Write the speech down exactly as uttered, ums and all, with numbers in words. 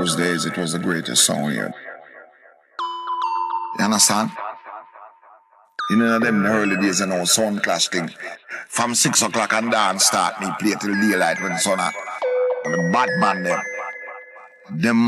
those days, it was the greatest song here. You understand? You know them the early days, you know, sound clash thing. From six o'clock and dance start, me play till daylight when the sun out. And the bad man them. Them